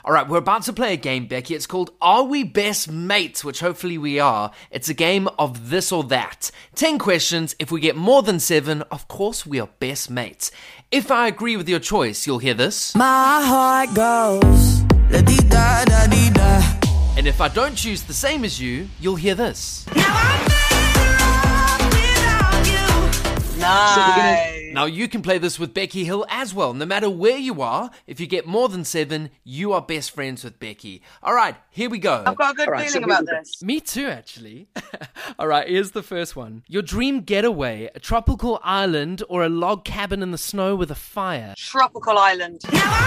All right, we're about to play a game, Becky. It's called Are We Best Mates, which hopefully we are. It's a game of this or that. 10 questions. If we get more than 7, of course we are best mates. If I agree with your choice, you'll hear this. My heart goes la-dee-da-da-dee-da. And if I don't choose the same as you, you'll hear this. Nice. Now you can play this with Becky Hill as well. No matter where you are, if you get more than 7, you are best friends with Becky. All right, here we go. I've got a good feeling about this. Me too, actually. All right, here's the first one. Your dream getaway, a tropical island or a log cabin in the snow with a fire? Tropical island.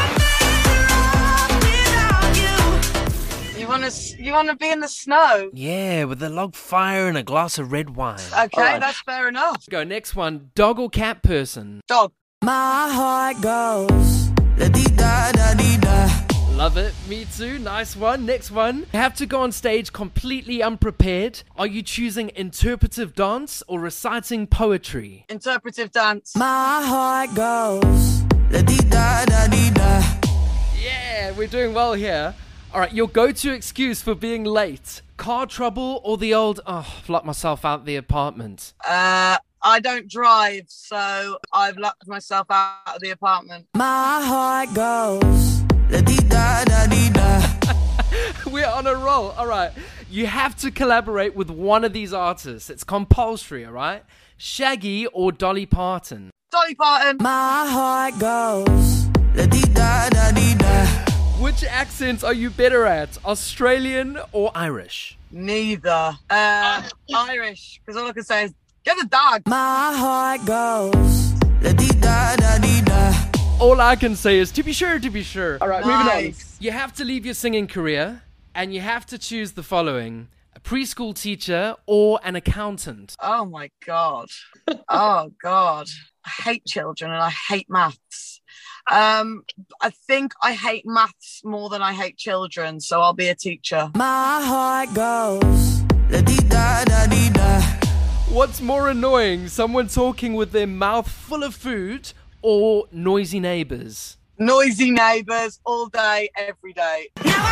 You wanna be in the snow? Yeah, with a log fire and a glass of red wine. Okay, that's fair enough. Go, next one. Dog or cat person? Dog. My heart goes la-dee-da-da-dee-da. Love it. Me too. Nice one. Next one. You have to go on stage completely unprepared. Are you choosing interpretive dance or reciting poetry? Interpretive dance. My heart goes la-dee-da-da-dee-da. Yeah, we're doing well here. All right, your go-to excuse for being late. Car trouble or the old, I've locked myself out the apartment? I don't drive, so I've locked myself out of the apartment. My heart goes la-dee-da-da-dee-da. We're on a roll. All right, you have to collaborate with one of these artists. It's compulsory, all right? Shaggy or Dolly Parton? Dolly Parton. My heart goes la-dee-da-da-dee-da. Which accents are you better at, Australian or Irish? Neither. Irish, because all I can say is, get the dog. My heart goes la-dee-da-da-dee-da. All I can say is, to be sure, to be sure. All right, moving on. You have to leave your singing career, and you have to choose the following. A preschool teacher or an accountant? Oh, my God. Oh, God. I hate children and I hate maths. I think I hate maths more than I hate children, so I'll be a teacher. My heart goes la-dee-da-da-dee-da. What's more annoying, someone talking with their mouth full of food or noisy neighbours? Noisy neighbours all day, every day.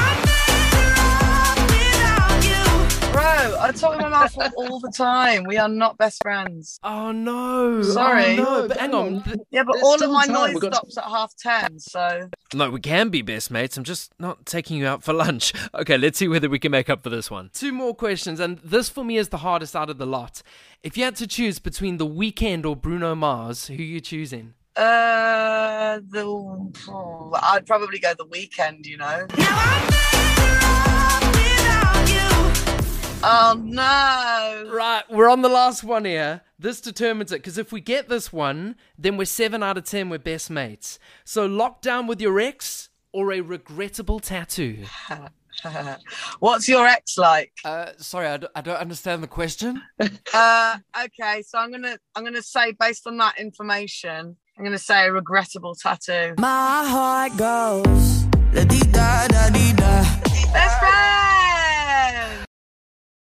Bro, I talk with my mouth full all the time. We are not best friends. Oh no. Sorry. Oh, no. But hang on. Yeah, but There's all of still my time. noise stops at 10:30, so... No, we can be best mates. I'm just not taking you out for lunch. Okay, let's see whether we can make up for this one. 2 more questions, and this for me is the hardest out of the lot. If you had to choose between The Weeknd or Bruno Mars, who are you choosing? I'd probably go The Weeknd, you know. Oh no! Right, we're on the last one here. This determines it, because if we get this one, then we're 7 out of 10, we're best mates. So lock down with your ex or a regrettable tattoo? What's your ex like? Sorry, I don't understand the question. Okay, so I'm gonna say, based on that information, I'm gonna say a regrettable tattoo. My heart goes la-dee-da-da-dee-da. Best friend!